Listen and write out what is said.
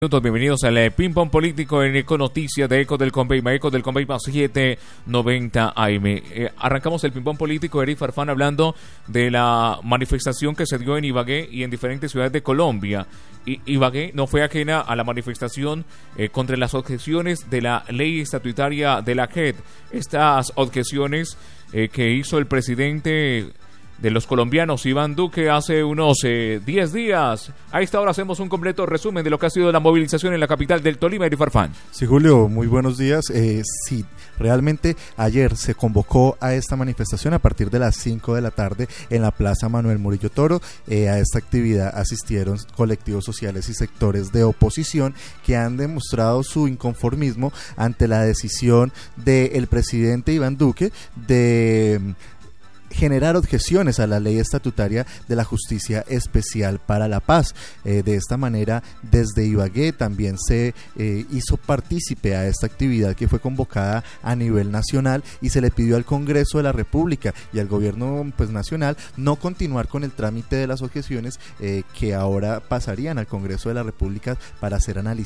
Bienvenidos al Ping Pong Político en Econoticias de Eco del Conveima 790 AM. Arrancamos el Ping Pong Político, Eric Farfán, hablando de la manifestación que se dio en Ibagué y en diferentes ciudades de Colombia. Ibagué no fue ajena a la manifestación contra las objeciones de la ley estatutaria de la JEP. Estas objeciones que hizo el presidente de los colombianos, Iván Duque, hace unos 10 días. A esta hora hacemos un completo resumen de lo que ha sido la movilización en la capital del Tolima, Eric Farfán. Sí, Julio, muy buenos días. Sí, realmente ayer se convocó a esta manifestación a partir de las 5 de la tarde en la Plaza Manuel Murillo Toro. A esta actividad asistieron colectivos sociales y sectores de oposición que han demostrado su inconformismo ante la decisión del presidente Iván Duque de generar objeciones a la ley estatutaria de la Justicia Especial para la Paz. De esta manera, desde Ibagué también se hizo partícipe a esta actividad que fue convocada a nivel nacional y se le pidió al Congreso de la República y al gobierno nacional no continuar con el trámite de las objeciones que ahora pasarían al Congreso de la República para ser analizadas